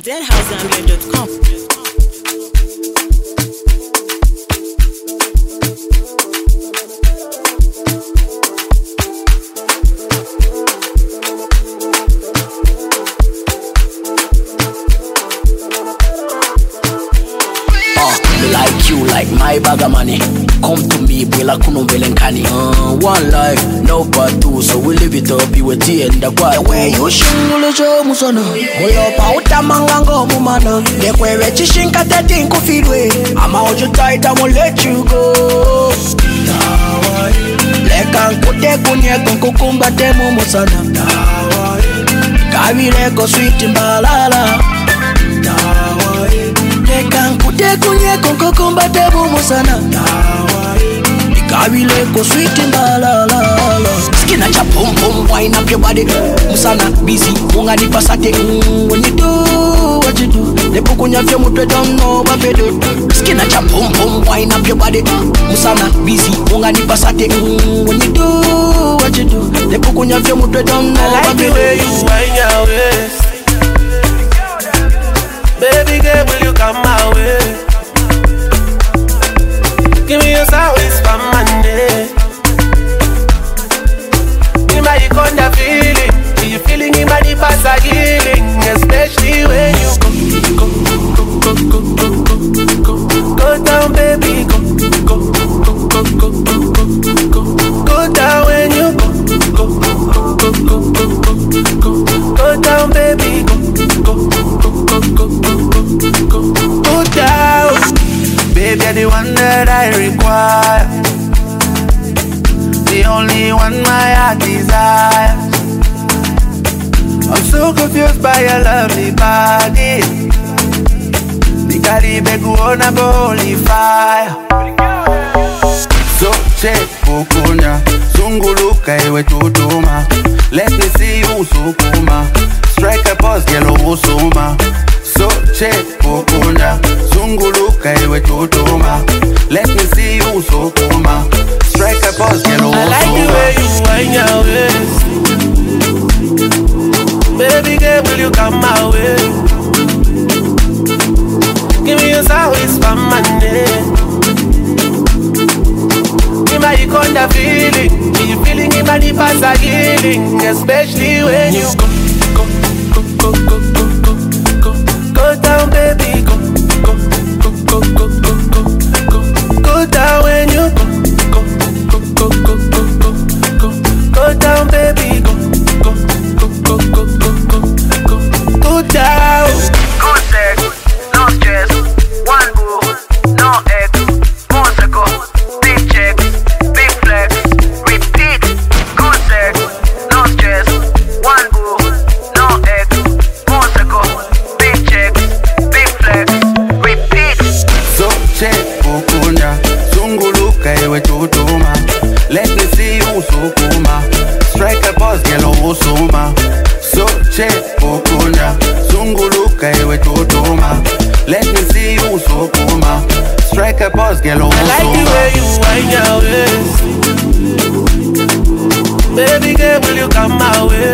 zhousegambia.com. Like you, like my bag of money. Come to me, Bela Kunumbelenkani. One life, no but two, so we live it up. You were tea and the quiet way you shingule jo musono. Molopa utamangango mumana. Dekwe rechi shinka teti nkufidwe. Ama ojo tight, I won't let you go. Leka nkute kunye kunkukumba temu musana. Kawire ko sweet mbalala. Lekankute kunye konko kumba tebu musana. Ikawile ko sweet mbalala. Skin a chop boom boom, wind up your body. Musana busy, munga ni pasate. When you do what you do, the pukunya fyo mutwe don't know what you do. Skin a chop boom boom, wind up your body. Musana busy, munga ni pasate. When you do what you do, the pukunya fyo mutwe don't know what you do. I like the way you wind your waist. Baby girl, will you come my way? Give me your service for Monday. In my conda feeling, you feeling in my deep as a healing, especially when you go down, baby, go down when you go down, baby, go down. Baby, you're the one that I require, the only one my heart desires. I'm so confused by your lovely body. The Caribe go on a holy fire. So check Okunya, Zunguluka ewe tutuma. Let me see you sukuma. Strike a pose, yellow usuma. So check Okunya, Zunguluka ewe tutuma. Let me see you sukuma. Strike a pose, yellow usuma. I like the way you wind your waist. Baby girl, will you come my way? Give me your service for Monday. In my conda feeling, you feeling in my deep as a healing, especially when you go down, baby, go down when you go down, baby, go down. Good sex, no stress, one boo, no ex, more seco, big checks, big flex, repeat. Good sex, no stress, one boo, no ex, more seco, big checks, big flex, repeat. So check Okunya, Zunguluka ewe tutuma. Let me see you sukuma. Strike a pose, yellow usuma. So check Okunya, Zunguluka ewe tutuma. Let me see you sukuma. Strike a pose, yellow usuma. I like the way you wind your waist. Baby girl, will you come my way?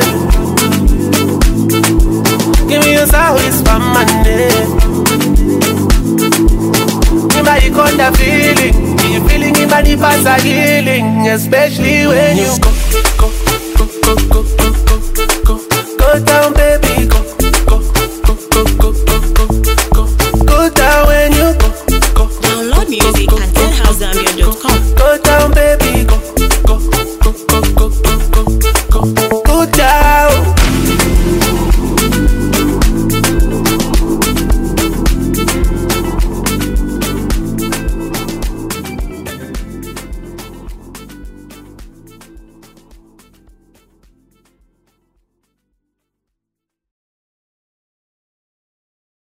Give me your service for Monday. In my conda feeling, you feeling in my deep as a healing, especially when you go down, baby.